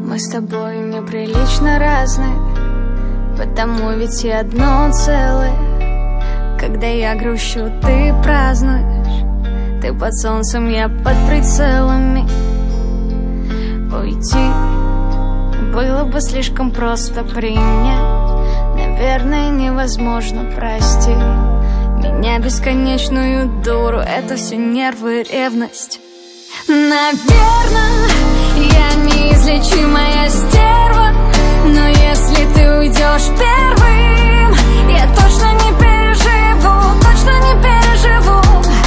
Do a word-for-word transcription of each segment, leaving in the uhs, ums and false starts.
Мы с тобой неприлично разные, потому ведь и одно целое. Когда я грущу, ты празднуешь. Ты под солнцем, я под прицелами. Уйти было бы слишком просто принять. Наверное, невозможно простить меня, бесконечную дуру. Это все нервы, ревность. Наверное, я неизлечимая стерва, но если ты уйдешь первым, я точно не переживу, точно не переживу.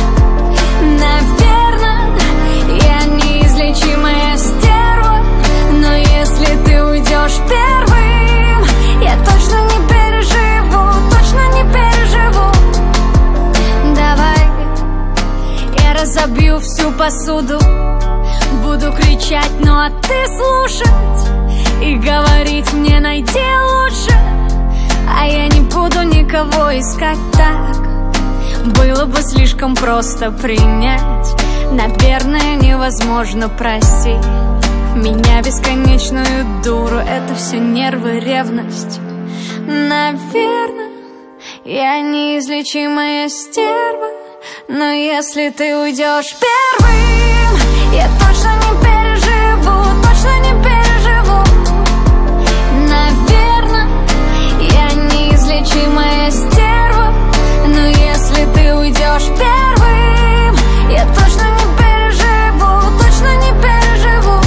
Наверное, я неизлечимая стерва, но если ты уйдешь первым, я точно не переживу, точно не переживу. Давай, я разобью всю посуду, буду кричать, ну а ты слушать и говорить мне найти лучше. А я не буду никого искать так. Было бы слишком просто принять. Наверное, невозможно простить меня, бесконечную дуру. Это все нервы, ревность. Наверное, я неизлечимая стерва, но если ты уйдешь первым, я точно не переживу, точно не переживу. Наверное, я неизлечимая стерва, но если ты уйдешь первым, я точно не переживу, точно не переживу.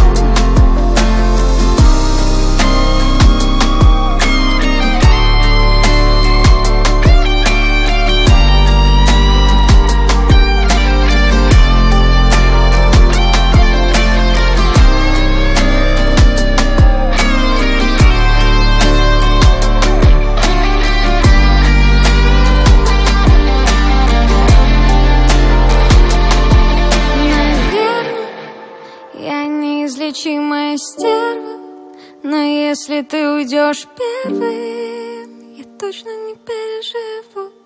Неизлечимая стерва, но если ты уйдешь первым, я точно не переживу.